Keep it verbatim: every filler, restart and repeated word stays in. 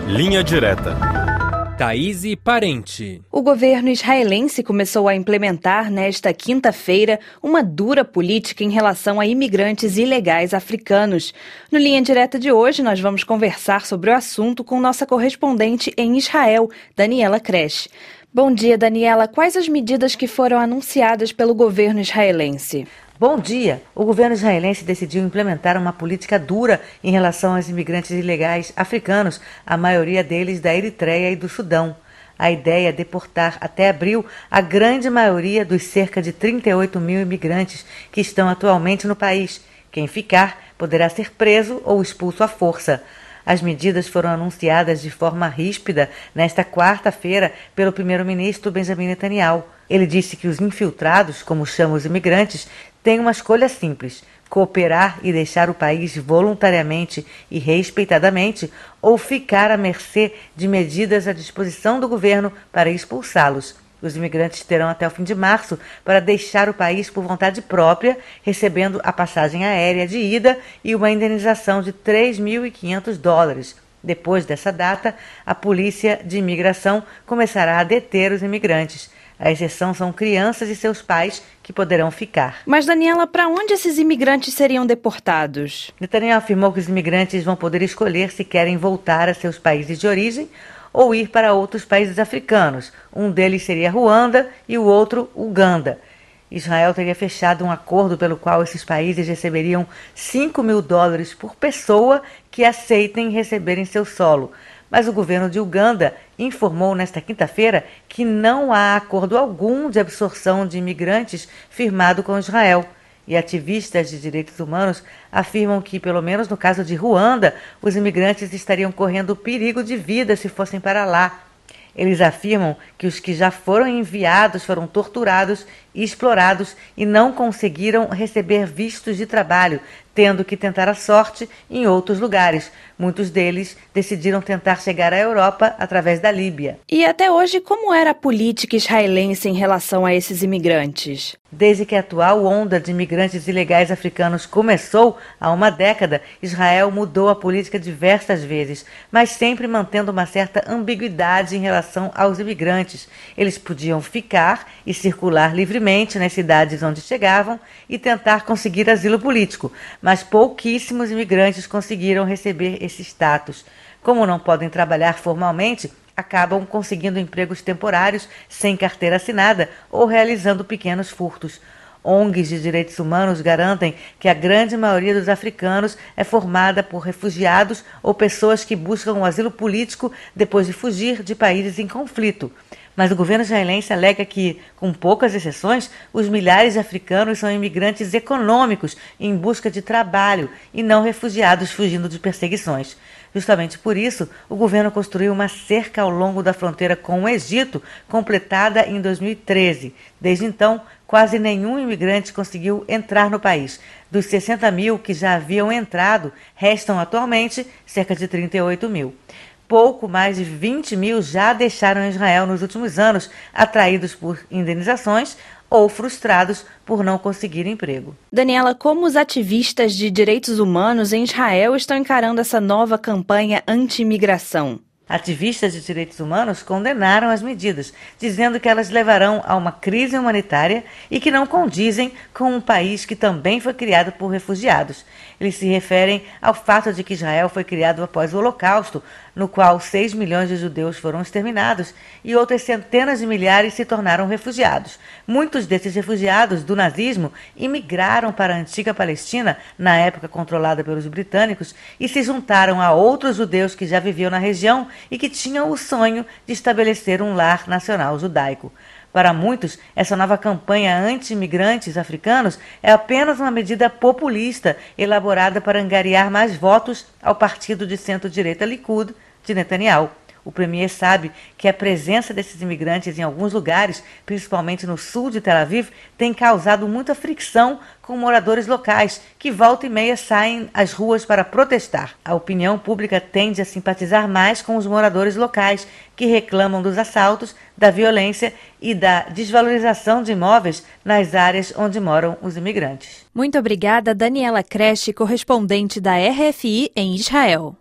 Linha Direta. Thaís Parente. O governo israelense começou a implementar nesta quinta-feira uma dura política em relação a imigrantes ilegais africanos. No Linha Direta de hoje, nós vamos conversar sobre o assunto com nossa correspondente em Israel, Daniela Kresh. Bom dia, Daniela. Quais as medidas que foram anunciadas pelo governo israelense? Bom dia! O governo israelense decidiu implementar uma política dura em relação aos imigrantes ilegais africanos, a maioria deles da Eritreia e do Sudão. A ideia é deportar até abril a grande maioria dos cerca de trinta e oito mil imigrantes que estão atualmente no país. Quem ficar poderá ser preso ou expulso à força. As medidas foram anunciadas de forma ríspida nesta quarta-feira pelo primeiro-ministro Benjamin Netanyahu. Ele disse que os infiltrados, como chamam os imigrantes, têm uma escolha simples: cooperar e deixar o país voluntariamente e respeitadamente, ou ficar à mercê de medidas à disposição do governo para expulsá-los. Os imigrantes terão até o fim de março para deixar o país por vontade própria, recebendo a passagem aérea de ida e uma indenização de três mil e quinhentos dólares. Depois dessa data, a polícia de imigração começará a deter os imigrantes. A exceção são crianças e seus pais, que poderão ficar. Mas, Daniela, para onde esses imigrantes seriam deportados? Netanyahu afirmou que os imigrantes vão poder escolher se querem voltar a seus países de origem ou ir para outros países africanos. Um deles seria Ruanda e o outro Uganda. Israel teria fechado um acordo pelo qual esses países receberiam cinco mil dólares por pessoa que aceitem receber em seu solo. Mas o governo de Uganda informou nesta quinta-feira que não há acordo algum de absorção de imigrantes firmado com Israel. E ativistas de direitos humanos afirmam que, pelo menos no caso de Ruanda, os imigrantes estariam correndo perigo de vida se fossem para lá. Eles afirmam que os que já foram enviados foram torturados e explorados e não conseguiram receber vistos de trabalho, tendo que tentar a sorte em outros lugares. Muitos deles decidiram tentar chegar à Europa através da Líbia. E até hoje, como era a política israelense em relação a esses imigrantes? Desde que a atual onda de imigrantes ilegais africanos começou há uma década, Israel mudou a política diversas vezes, mas sempre mantendo uma certa ambiguidade em relação aos imigrantes. Eles podiam ficar e circular livremente nas cidades onde chegavam e tentar conseguir asilo político, mas pouquíssimos imigrantes conseguiram receber esse status. Como não podem trabalhar formalmente, acabam conseguindo empregos temporários sem carteira assinada ou realizando pequenos furtos. O N Gs de direitos humanos garantem que a grande maioria dos africanos é formada por refugiados ou pessoas que buscam um asilo político depois de fugir de países em conflito. Mas o governo israelense alega que, com poucas exceções, os milhares de africanos são imigrantes econômicos em busca de trabalho e não refugiados fugindo de perseguições. Justamente por isso, o governo construiu uma cerca ao longo da fronteira com o Egito, completada em dois mil e treze. Desde então, quase nenhum imigrante conseguiu entrar no país. Dos sessenta mil que já haviam entrado, restam atualmente cerca de trinta e oito mil. Pouco mais de vinte mil já deixaram Israel nos últimos anos, atraídos por indenizações ou frustrados por não conseguir emprego. Daniela, como os ativistas de direitos humanos em Israel estão encarando essa nova campanha anti-imigração? Ativistas de direitos humanos condenaram as medidas, dizendo que elas levarão a uma crise humanitária e que não condizem com um país que também foi criado por refugiados. Eles se referem ao fato de que Israel foi criado após o Holocausto, no qual seis milhões de judeus foram exterminados e outras centenas de milhares se tornaram refugiados. Muitos desses refugiados do nazismo imigraram para a antiga Palestina, na época controlada pelos britânicos, e se juntaram a outros judeus que já viviam na região e que tinham o sonho de estabelecer um lar nacional judaico. Para muitos, essa nova campanha anti-imigrantes africanos é apenas uma medida populista elaborada para angariar mais votos ao partido de centro-direita Likud de Netanyahu. O premier sabe que a presença desses imigrantes em alguns lugares, principalmente no sul de Tel Aviv, tem causado muita fricção com moradores locais, que volta e meia saem às ruas para protestar. A opinião pública tende a simpatizar mais com os moradores locais, que reclamam dos assaltos, da violência e da desvalorização de imóveis nas áreas onde moram os imigrantes. Muito obrigada, Daniela Kresh, correspondente da R F I em Israel.